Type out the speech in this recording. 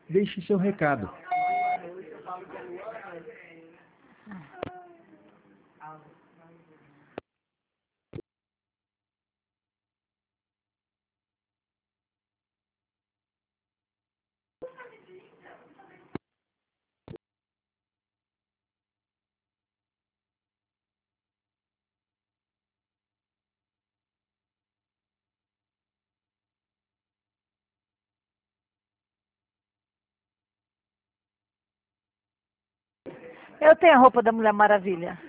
Deixe seu recado. Eu tenho a roupa da Mulher Maravilha.